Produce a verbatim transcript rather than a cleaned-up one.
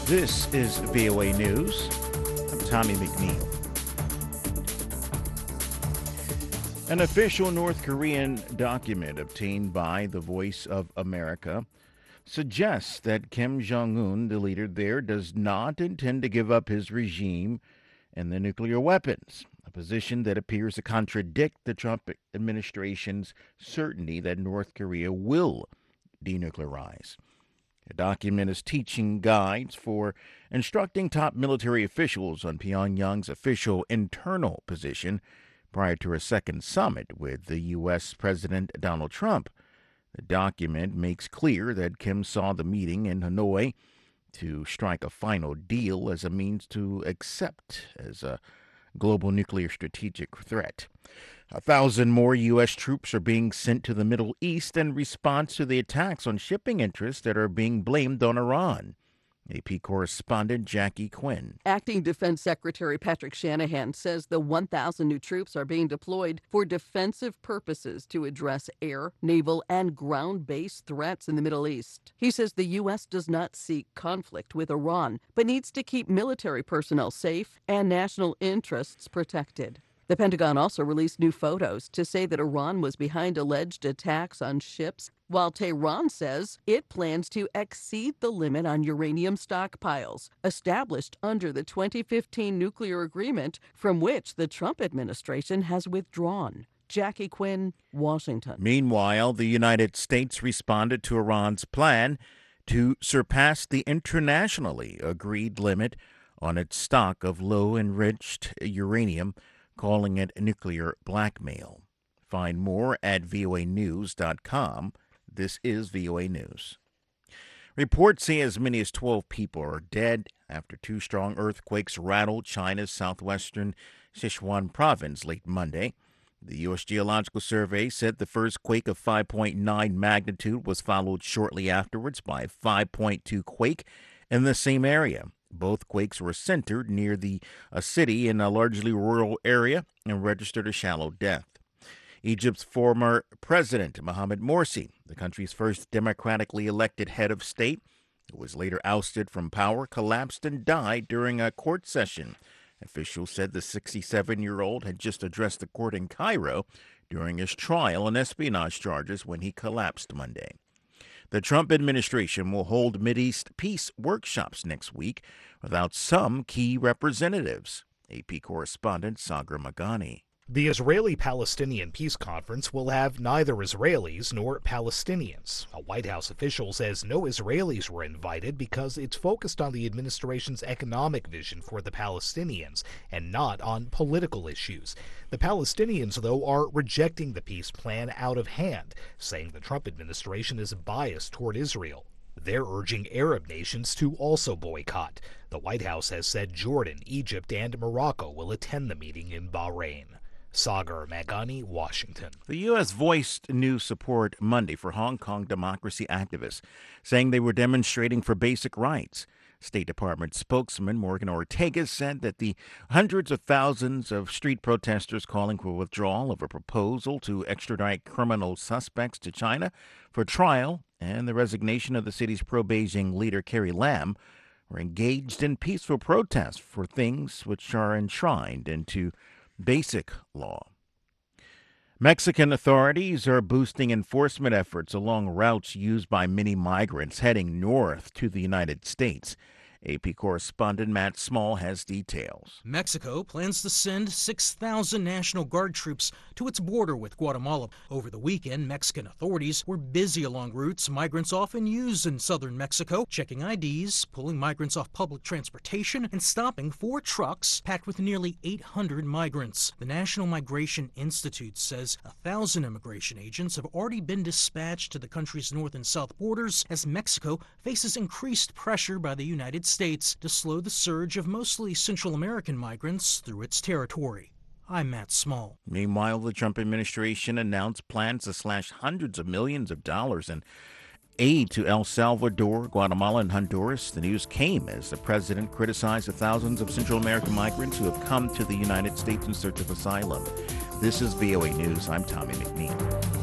This is V O A News. I'm Tommy McNeil. An official North Korean document obtained by the Voice of America suggests that Kim Jong-un, the leader there, does not intend to give up his regime and the nuclear weapons, a position that appears to contradict the Trump administration's certainty that North Korea will denuclearize. The document is teaching guides for instructing top military officials on Pyongyang's official internal position prior to a second summit with the U S. President Donald Trump. The document makes clear that Kim saw the meeting in Hanoi to strike a final deal as a means to accept as a global nuclear strategic threat. A thousand more U S troops are being sent to the Middle East in response to the attacks on shipping interests that are being blamed on Iran. A P correspondent Jackie Quinn. Acting Defense Secretary Patrick Shanahan says the one thousand new troops are being deployed for defensive purposes to address air, naval, and ground-based threats in the Middle East. He says the U S does not seek conflict with Iran, but needs to keep military personnel safe and national interests protected. The Pentagon also released new photos to say that Iran was behind alleged attacks on ships, while Tehran says it plans to exceed the limit on uranium stockpiles established under the twenty fifteen nuclear agreement from which the Trump administration has withdrawn. Jackie Quinn, Washington. Meanwhile, the United States responded to Iran's plan to surpass the internationally agreed limit on its stock of low-enriched uranium, calling it nuclear blackmail. Find more at V O A news dot com. This is V O A News. Reports say as many as twelve people are dead after two strong earthquakes rattled China's southwestern Sichuan province late Monday. The U S. Geological Survey said the first quake of five point nine magnitude was followed shortly afterwards by a five point two quake in the same area. Both quakes were centered near the a city in a largely rural area and registered a shallow depth. Egypt's former president, Mohamed Morsi, the country's first democratically elected head of state, who was later ousted from power, collapsed and died during a court session. Officials said the sixty-seven-year-old had just addressed the court in Cairo during his trial on espionage charges when he collapsed Monday. The Trump administration will hold Mideast peace workshops next week without some key representatives. A P correspondent Sagar Magani. The Israeli-Palestinian Peace Conference will have neither Israelis nor Palestinians. A White House official says no Israelis were invited because it's focused on the administration's economic vision for the Palestinians and not on political issues. The Palestinians, though, are rejecting the peace plan out of hand, saying the Trump administration is biased toward Israel. They're urging Arab nations to also boycott. The White House has said Jordan, Egypt, and Morocco will attend the meeting in Bahrain. Sagar Magani, Washington. The U S voiced new support Monday for Hong Kong democracy activists, saying they were demonstrating for basic rights. State Department spokesman Morgan Ortega said that the hundreds of thousands of street protesters calling for withdrawal of a proposal to extradite criminal suspects to China for trial and the resignation of the city's pro-Beijing leader Carrie Lam were engaged in peaceful protests for things which are enshrined into basic law. Mexican authorities are boosting enforcement efforts along routes used by many migrants heading north to the United States. A P correspondent Matt Small has details. Mexico plans to send six thousand National Guard troops to its border with Guatemala. Over the weekend, Mexican authorities were busy along routes migrants often use in southern Mexico, checking I Ds, pulling migrants off public transportation, and stopping four trucks packed with nearly eight hundred migrants. The National Migration Institute says a thousand immigration agents have already been dispatched to the country's north and south borders as Mexico faces increased pressure by the United States to slow the surge of mostly Central American migrants through its territory. I'm Matt Small. Meanwhile, the Trump administration announced plans to slash hundreds of millions of dollars in aid to El Salvador, Guatemala, and Honduras. The news came as the president criticized the thousands of Central American migrants who have come to the United States in search of asylum. This is V O A News. I'm Tommy McNeil.